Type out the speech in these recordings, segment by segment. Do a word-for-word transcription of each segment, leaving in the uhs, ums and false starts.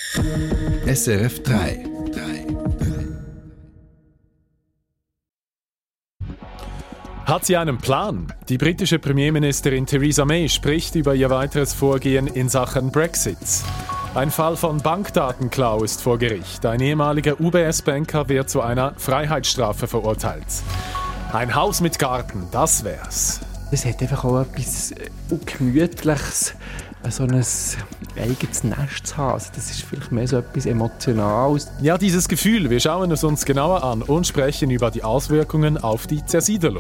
S R F drei. Hat sie einen Plan? Die britische Premierministerin Theresa May spricht über ihr weiteres Vorgehen in Sachen Brexit. Ein Fall von Bankdatenklau ist vor Gericht. Ein ehemaliger U B S-Banker wird zu einer Freiheitsstrafe verurteilt. Ein Haus mit Garten, das wär's. Es hat einfach auch etwas Gemütliches, so ein eigenes Nest zu haben. Also das ist vielleicht mehr so etwas Emotionales. Ja, dieses Gefühl, wir schauen es uns genauer an und sprechen über die Auswirkungen auf die Zersiedelung.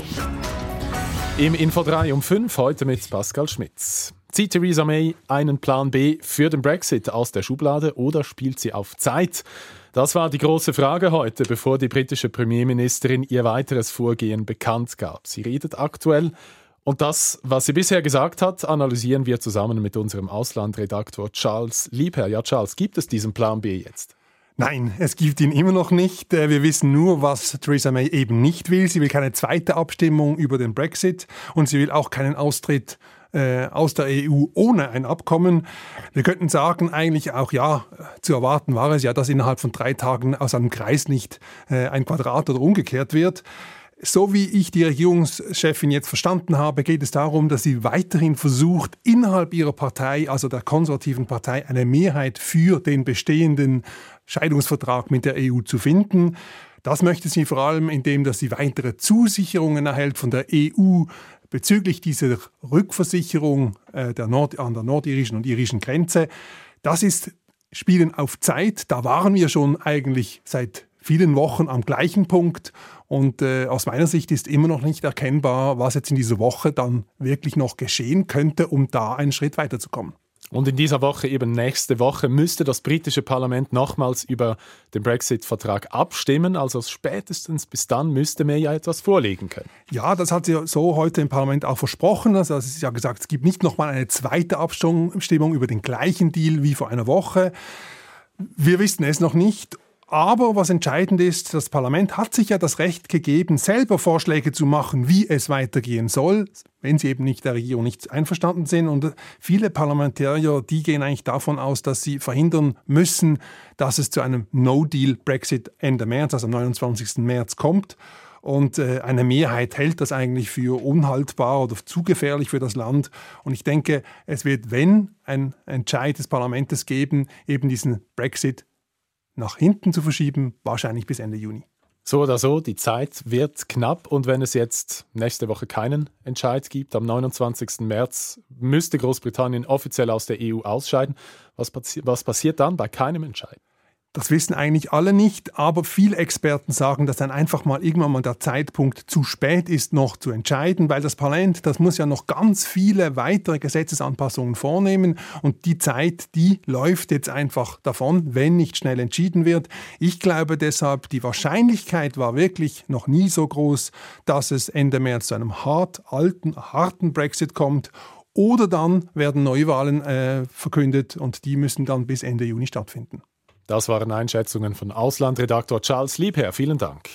Im Info drei um fünf heute mit Pascal Schmitz. Zieht Theresa May einen Plan B für den Brexit aus der Schublade oder spielt sie auf Zeit? Das war die große Frage heute, bevor die britische Premierministerin ihr weiteres Vorgehen bekannt gab. Sie redet aktuell und das, was sie bisher gesagt hat, analysieren wir zusammen mit unserem Auslandredaktor Charles Liebherr. Ja, Charles, gibt es diesen Plan B jetzt? Nein, es gibt ihn immer noch nicht. Wir wissen nur, was Theresa May eben nicht will. Sie will keine zweite Abstimmung über den Brexit und sie will auch keinen Austritt äh, aus der E U ohne ein Abkommen. Wir könnten sagen, eigentlich auch, ja, zu erwarten war es ja, dass innerhalb von drei Tagen aus einem Kreis nicht äh, ein Quadrat oder umgekehrt wird. So wie ich die Regierungschefin jetzt verstanden habe, geht es darum, dass sie weiterhin versucht, innerhalb ihrer Partei, also der konservativen Partei, eine Mehrheit für den bestehenden Scheidungsvertrag mit der E U zu finden. Das möchte sie vor allem, indem dass sie weitere Zusicherungen erhält von der E U bezüglich dieser Rückversicherung äh, der Nord- an der nordirischen und irischen Grenze. Das ist Spielen auf Zeit. Da waren wir schon eigentlich seit vielen Wochen am gleichen Punkt. Und äh, aus meiner Sicht ist immer noch nicht erkennbar, was jetzt in dieser Woche dann wirklich noch geschehen könnte, um da einen Schritt weiterzukommen. Und in dieser Woche, eben nächste Woche, müsste das britische Parlament nochmals über den Brexit-Vertrag abstimmen. Also spätestens bis dann müsste May ja etwas vorlegen können. Ja, das hat sie so heute im Parlament auch versprochen. Also es ist ja gesagt, es gibt nicht nochmal eine zweite Abstimmung über den gleichen Deal wie vor einer Woche. Wir wissen es noch nicht. Aber was entscheidend ist, das Parlament hat sich ja das Recht gegeben, selber Vorschläge zu machen, wie es weitergehen soll, wenn sie eben nicht der Regierung nicht einverstanden sind. Und viele Parlamentarier, die gehen eigentlich davon aus, dass sie verhindern müssen, dass es zu einem No-Deal-Brexit Ende März, also am neunundzwanzigsten März kommt. Und äh, eine Mehrheit hält das eigentlich für unhaltbar oder zu gefährlich für das Land. Und ich denke, es wird, wenn ein Entscheid des Parlaments geben, eben diesen Brexit nach hinten zu verschieben, wahrscheinlich bis Ende Juni. So oder so, die Zeit wird knapp und wenn es jetzt nächste Woche keinen Entscheid gibt, am neunundzwanzigsten März müsste Großbritannien offiziell aus der E U ausscheiden. Was, passi- was passiert dann bei keinem Entscheid? Das wissen eigentlich alle nicht, aber viele Experten sagen, dass dann einfach mal irgendwann mal der Zeitpunkt zu spät ist, noch zu entscheiden, weil das Parlament, das muss ja noch ganz viele weitere Gesetzesanpassungen vornehmen und die Zeit, die läuft jetzt einfach davon, wenn nicht schnell entschieden wird. Ich glaube deshalb, die Wahrscheinlichkeit war wirklich noch nie so groß, dass es Ende März zu einem hart, alten, harten Brexit kommt. Oder dann werden Neuwahlen äh, verkündet und die müssen dann bis Ende Juni stattfinden. Das waren Einschätzungen von Auslandredaktor Charles Liebherr. Vielen Dank.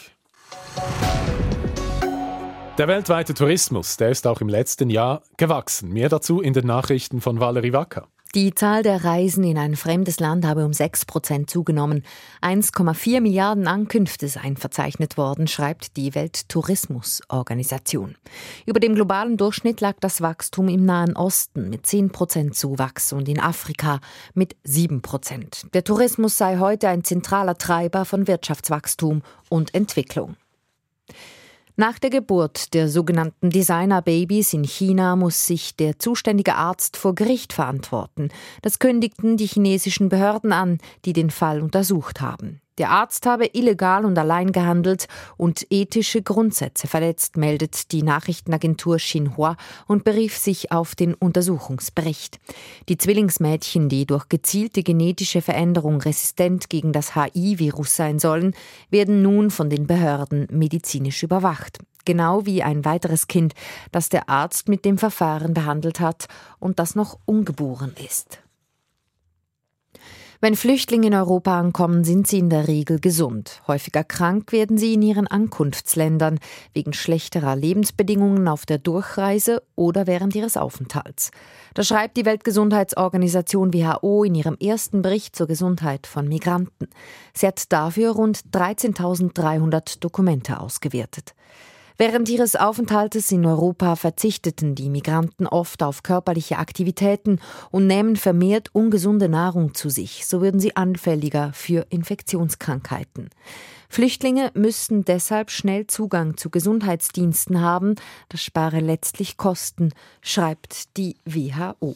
Der weltweite Tourismus, der ist auch im letzten Jahr gewachsen. Mehr dazu in den Nachrichten von Valerie Wacker. Die Zahl der Reisen in ein fremdes Land habe um sechs Prozent zugenommen. eins Komma vier Milliarden Ankünfte seien verzeichnet worden, schreibt die Welttourismusorganisation. Über dem globalen Durchschnitt lag das Wachstum im Nahen Osten mit zehn Prozent Zuwachs und in Afrika mit sieben Prozent. Der Tourismus sei heute ein zentraler Treiber von Wirtschaftswachstum und Entwicklung. Nach der Geburt der sogenannten Designer-Babys in China muss sich der zuständige Arzt vor Gericht verantworten. Das kündigten die chinesischen Behörden an, die den Fall untersucht haben. Der Arzt habe illegal und allein gehandelt und ethische Grundsätze verletzt, meldet die Nachrichtenagentur Xinhua und berief sich auf den Untersuchungsbericht. Die Zwillingsmädchen, die durch gezielte genetische Veränderung resistent gegen das H I-Virus sein sollen, werden nun von den Behörden medizinisch überwacht. Genau wie ein weiteres Kind, das der Arzt mit dem Verfahren behandelt hat und das noch ungeboren ist. Wenn Flüchtlinge in Europa ankommen, sind sie in der Regel gesund. Häufiger krank werden sie in ihren Ankunftsländern wegen schlechterer Lebensbedingungen auf der Durchreise oder während ihres Aufenthalts. Das schreibt die Weltgesundheitsorganisation W H O in ihrem ersten Bericht zur Gesundheit von Migranten. Sie hat dafür rund dreizehntausenddreihundert Dokumente ausgewertet. Während ihres Aufenthaltes in Europa verzichteten die Migranten oft auf körperliche Aktivitäten und nehmen vermehrt ungesunde Nahrung zu sich. So würden sie anfälliger für Infektionskrankheiten. Flüchtlinge müssten deshalb schnell Zugang zu Gesundheitsdiensten haben. Das spare letztlich Kosten, schreibt die W H O.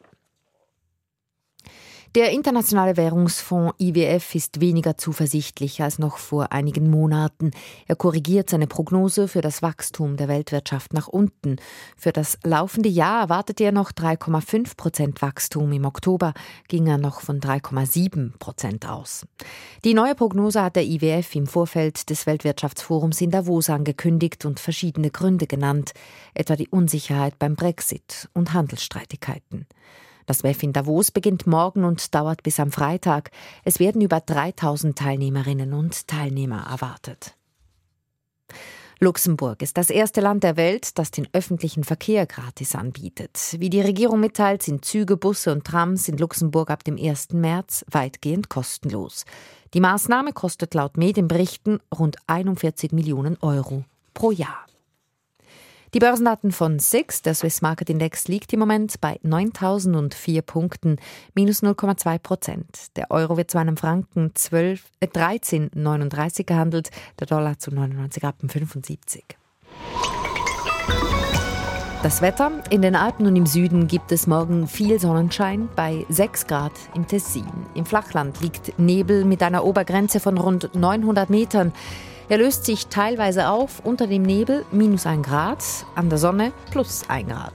Der Internationale Währungsfonds I W F ist weniger zuversichtlich als noch vor einigen Monaten. Er korrigiert seine Prognose für das Wachstum der Weltwirtschaft nach unten. Für das laufende Jahr erwartet er noch drei Komma fünf Prozent Wachstum. Im Oktober ging er noch von drei Komma sieben Prozent aus. Die neue Prognose hat der I W F im Vorfeld des Weltwirtschaftsforums in Davos angekündigt und verschiedene Gründe genannt, etwa die Unsicherheit beim Brexit und Handelsstreitigkeiten. Das W E F in Davos beginnt morgen und dauert bis am Freitag. Es werden über dreitausend Teilnehmerinnen und Teilnehmer erwartet. Luxemburg ist das erste Land der Welt, das den öffentlichen Verkehr gratis anbietet. Wie die Regierung mitteilt, sind Züge, Busse und Trams in Luxemburg ab dem ersten März weitgehend kostenlos. Die Maßnahme kostet laut Medienberichten rund einundvierzig Millionen Euro pro Jahr. Die Börsendaten von S I X, der Swiss Market Index, liegt im Moment bei neuntausendvier Punkten, minus null Komma zwei Prozent. Der Euro wird zu einem Franken dreizehn Komma neununddreißig gehandelt, der Dollar zu neunundneunzig Komma fünfundsiebzig. Das Wetter: In den Alpen und im Süden gibt es morgen viel Sonnenschein bei sechs Grad im Tessin. Im Flachland liegt Nebel mit einer Obergrenze von rund neunhundert Metern. Er löst sich teilweise auf, unter dem Nebel minus ein Grad, an der Sonne plus ein Grad.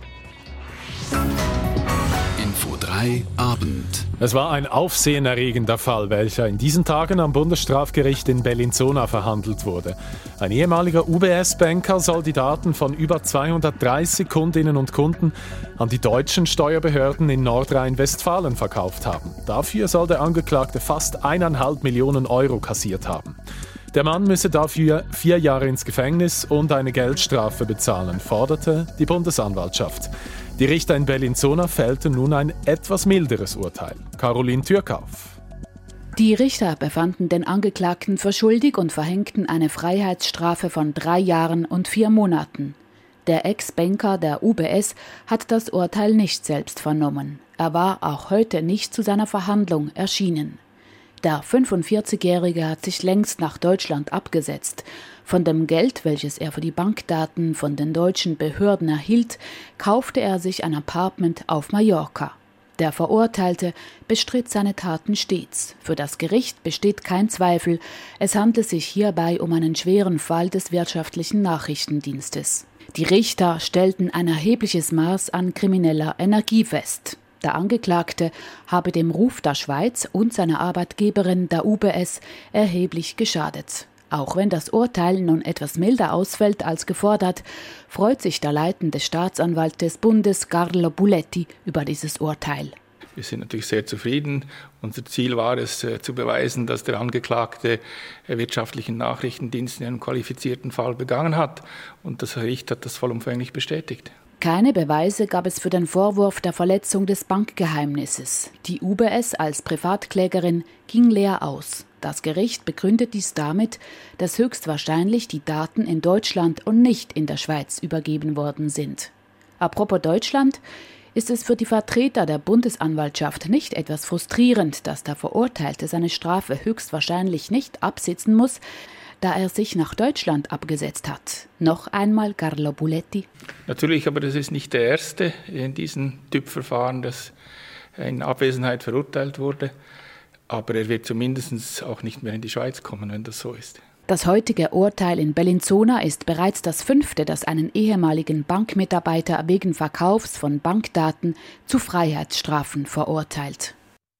Info drei Abend. Es war ein aufsehenerregender Fall, welcher in diesen Tagen am Bundesstrafgericht in Bellinzona verhandelt wurde. Ein ehemaliger U B S-Banker soll die Daten von über zweihundertdreißig Kundinnen und Kunden an die deutschen Steuerbehörden in Nordrhein-Westfalen verkauft haben. Dafür soll der Angeklagte fast eineinhalb Millionen Euro kassiert haben. Der Mann müsse dafür vier Jahre ins Gefängnis und eine Geldstrafe bezahlen, forderte die Bundesanwaltschaft. Die Richter in Bellinzona fällten nun ein etwas milderes Urteil. Caroline Türkauf. Die Richter befanden den Angeklagten für schuldig und verhängten eine Freiheitsstrafe von drei Jahren und vier Monaten. Der Ex-Banker der U B S hat das Urteil nicht selbst vernommen. Er war auch heute nicht zu seiner Verhandlung erschienen. Der fünfundvierzigjährige hat sich längst nach Deutschland abgesetzt. Von dem Geld, welches er für die Bankdaten von den deutschen Behörden erhielt, kaufte er sich ein Appartement auf Mallorca. Der Verurteilte bestritt seine Taten stets. Für das Gericht besteht kein Zweifel, es handelt sich hierbei um einen schweren Fall des wirtschaftlichen Nachrichtendienstes. Die Richter stellten ein erhebliches Maß an krimineller Energie fest. Der Angeklagte habe dem Ruf der Schweiz und seiner Arbeitgeberin der U B S erheblich geschadet. Auch wenn das Urteil nun etwas milder ausfällt als gefordert, freut sich der leitende Staatsanwalt des Bundes Carlo Buletti über dieses Urteil. Wir sind natürlich sehr zufrieden. Unser Ziel war es, äh, zu beweisen, dass der Angeklagte äh, wirtschaftlichen Nachrichtendienst in einem qualifizierten Fall begangen hat. Und das Gericht hat das vollumfänglich bestätigt. Keine Beweise gab es für den Vorwurf der Verletzung des Bankgeheimnisses. Die U B S als Privatklägerin ging leer aus. Das Gericht begründet dies damit, dass höchstwahrscheinlich die Daten in Deutschland und nicht in der Schweiz übergeben worden sind. Apropos Deutschland, ist es für die Vertreter der Bundesanwaltschaft nicht etwas frustrierend, dass der Verurteilte seine Strafe höchstwahrscheinlich nicht absitzen muss, da er sich nach Deutschland abgesetzt hat. Noch einmal Carlo Buletti. Natürlich, aber das ist nicht der erste in diesem Typverfahren, das in Abwesenheit verurteilt wurde. Aber er wird zumindest auch nicht mehr in die Schweiz kommen, wenn das so ist. Das heutige Urteil in Bellinzona ist bereits das fünfte, das einen ehemaligen Bankmitarbeiter wegen Verkaufs von Bankdaten zu Freiheitsstrafen verurteilt.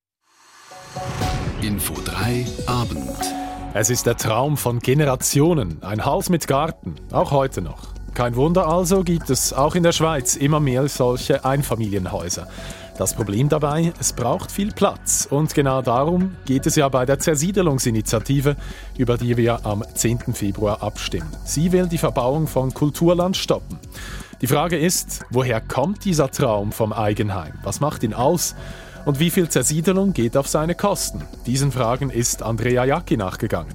Info drei Abend. Es ist der Traum von Generationen, ein Haus mit Garten, auch heute noch. Kein Wunder also, gibt es auch in der Schweiz immer mehr solche Einfamilienhäuser. Das Problem dabei, es braucht viel Platz. Und genau darum geht es ja bei der Zersiedelungsinitiative, über die wir am zehnten Februar abstimmen. Sie will die Verbauung von Kulturland stoppen. Die Frage ist, woher kommt dieser Traum vom Eigenheim? Was macht ihn aus? Und wie viel Zersiedelung geht auf seine Kosten? Diesen Fragen ist Andrea Jacki nachgegangen.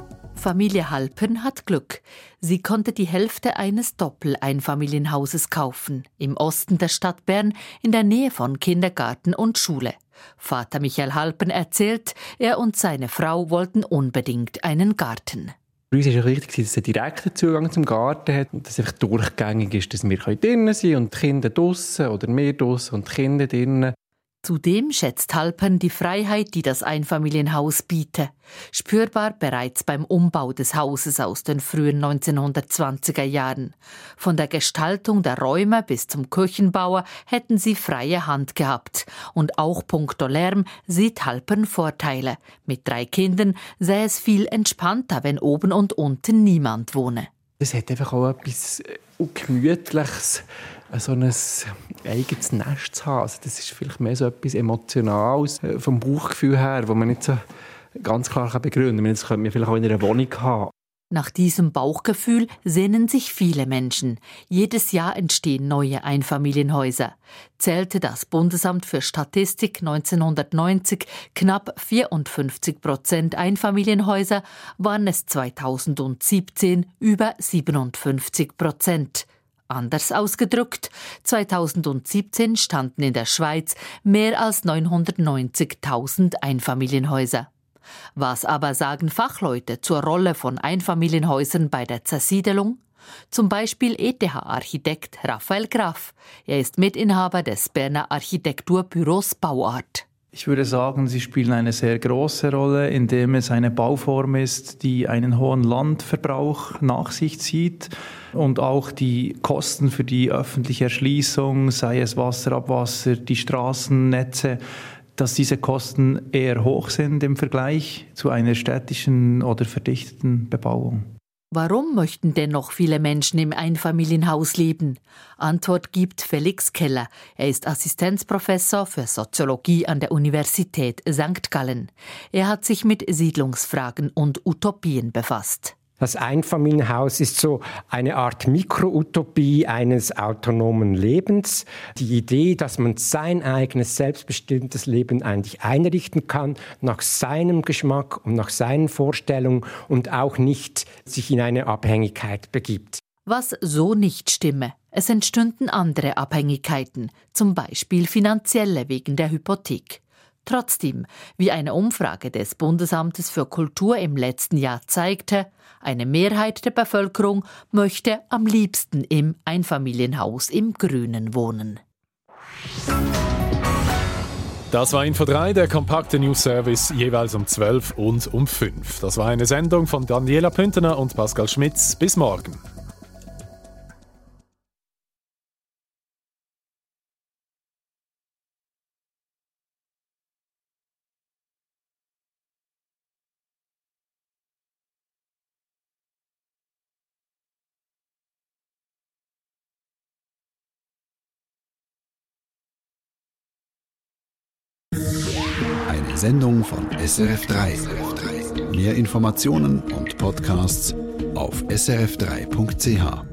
Familie Halpen hat Glück. Sie konnte die Hälfte eines Doppeleinfamilienhauses kaufen, im Osten der Stadt Bern, in der Nähe von Kindergarten und Schule. Vater Michael Halpen erzählt, er und seine Frau wollten unbedingt einen Garten. Für uns war es wichtig, dass es einen direkten Zugang zum Garten hat und dass es einfach durchgängig ist, dass wir drinnen sind und die Kinder draussen oder wir draussen und die Kinder drinnen. Zudem schätzt Halpen die Freiheit, die das Einfamilienhaus biete. Spürbar bereits beim Umbau des Hauses aus den frühen neunzehnhundertzwanziger Jahren. Von der Gestaltung der Räume bis zum Küchenbauer hätten sie freie Hand gehabt. Und auch puncto Lärm sieht Halpen Vorteile. Mit drei Kindern sei es viel entspannter, wenn oben und unten niemand wohne. Es hat einfach auch etwas Gemütliches, so ein eigenes Nest zu haben. Also das ist vielleicht mehr so etwas Emotionales vom Bauchgefühl her, wo man nicht so ganz klar begründen kann. Das könnte man vielleicht auch in einer Wohnung haben. Nach diesem Bauchgefühl sehnen sich viele Menschen. Jedes Jahr entstehen neue Einfamilienhäuser. Zählte das Bundesamt für Statistik neunzehnhundertneunzig knapp vierundfünfzig Prozent Einfamilienhäuser, waren es zweitausendsiebzehn über siebenundfünfzig Prozent. Anders ausgedrückt, zweitausendsiebzehn standen in der Schweiz mehr als neunhundertneunzigtausend Einfamilienhäuser. Was aber sagen Fachleute zur Rolle von Einfamilienhäusern bei der Zersiedelung? Zum Beispiel E T H-Architekt Raphael Graf. Er ist Mitinhaber des Berner Architekturbüros Bauart. Ich würde sagen, sie spielen eine sehr große Rolle, indem es eine Bauform ist, die einen hohen Landverbrauch nach sich zieht und auch die Kosten für die öffentliche Erschließung, sei es Wasser, Abwasser, die Straßennetze, dass diese Kosten eher hoch sind im Vergleich zu einer städtischen oder verdichteten Bebauung. Warum möchten dennoch viele Menschen im Einfamilienhaus leben? Antwort gibt Felix Keller. Er ist Assistenzprofessor für Soziologie an der Universität Sankt Gallen. Er hat sich mit Siedlungsfragen und Utopien befasst. Das Einfamilienhaus ist so eine Art Mikroutopie eines autonomen Lebens. Die Idee, dass man sein eigenes, selbstbestimmtes Leben eigentlich einrichten kann, nach seinem Geschmack und nach seinen Vorstellungen und auch nicht sich in eine Abhängigkeit begibt. Was so nicht stimme. Es entstünden andere Abhängigkeiten, zum Beispiel finanzielle wegen der Hypothek. Trotzdem, wie eine Umfrage des Bundesamtes für Kultur im letzten Jahr zeigte, eine Mehrheit der Bevölkerung möchte am liebsten im Einfamilienhaus im Grünen wohnen. Das war Info drei, der kompakte News-Service, jeweils um zwölf und um fünf. Das war eine Sendung von Daniela Püntener und Pascal Schmitz. Bis morgen. Eine Sendung von S R F drei. Mehr Informationen und Podcasts auf s r f drei punkt c h.